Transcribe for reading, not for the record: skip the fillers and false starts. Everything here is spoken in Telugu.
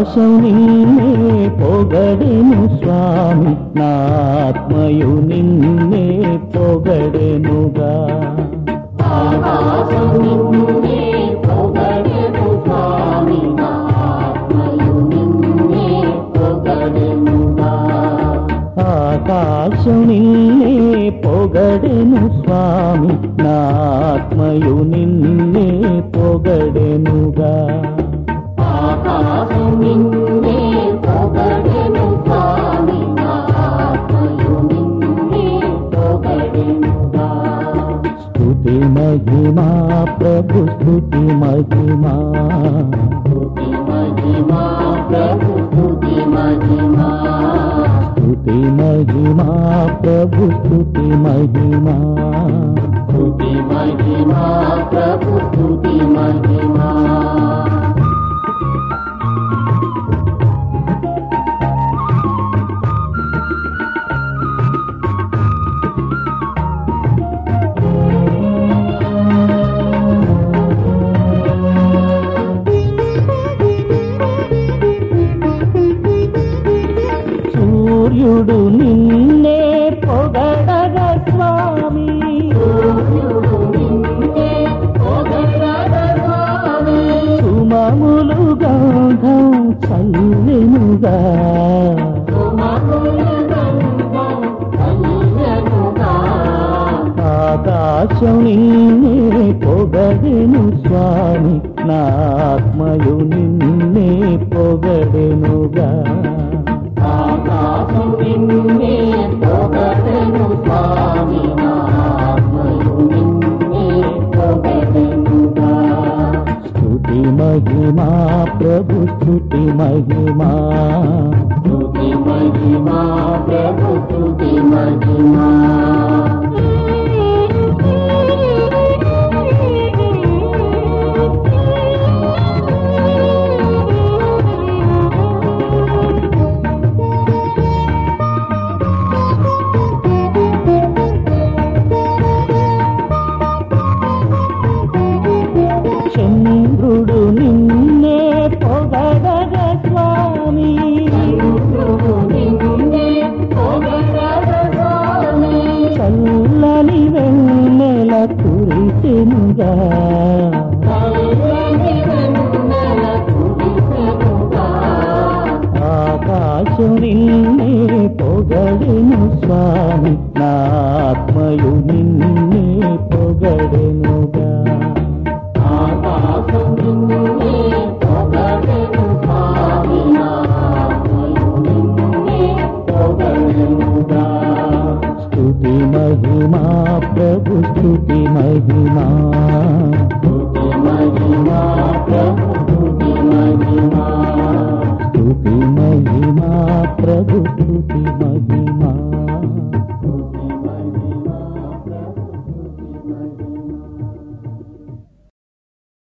ఆకాశం నిన్నే పొగడెను స్వామి, నాత్మయు నిన్నే పొగడెనుగా. ఆకాశం నిన్నే పొగడెను స్వామి, నాత్మయు నిన్నే పొగడెనుగా. ఆకాశం నిన్నే పొగడెను స్వామి, నాత్మయు నిన్నే పొగడెనుగా. ఆకాశం నిన్నే పొగడెను స్వామి, నాత్మయు నిన్నే పొగడెనుగా. స్తుతి మహిమా ప్రభు స్తుతి మహిమా, స్తుతి మహిమా ప్రభు స్తుతి మహిమా, స్తుతి మహిమా ప్రభు స్తుతి మహిమా, స్తుతి మహిమా ప్రభు స్తుతి మహిమా. సూర్యుడు నిన్నే పొగడగా స్వామి, సూర్యుడు నిన్నే పొగడగా స్వామి, సుమములు గంధం చల్లెనుగా. సుమముల గంధం చల్లెనుగా. ఆకాశం నిన్నే పొగడెను స్వామి, నాత్మయు నిన్నే పొగడెనుగా. ఆకాశం నిన్నే పొగడెను స్వామి, నాత్మయు నిన్నే పొగడెనుగా. స్తుతి మహిమా ప్రభు స్తుతి మహిమా, స్తుతి మహిమా ప్రభు స్తుతి మహిమా. చంద్రుడు నిన్నే పొగడగా స్వామి, చంద్రుడు నిన్నే పొగడగా స్వామి, చల్లని వెన్నెల కురిసెనుగా. చల్లని వెన్నెల కురిసెనుగా. ఆకాశం నిన్నే పొగడెను స్వామి, నాత్మయు నిన్నే పొగడెనుగా. ఆకాశం నిన్నే పొగడెను స్వామి, నాత్మయు నిన్నే పొగడెనుగా. స్తుతి మహిమా ప్రభు స్తుతి మహిమా, స్తుతి మహిమా ప్రభు స్తుతి మహిమా, స్తుతి మహిమా ప్రభు స్తుతి మహిమా.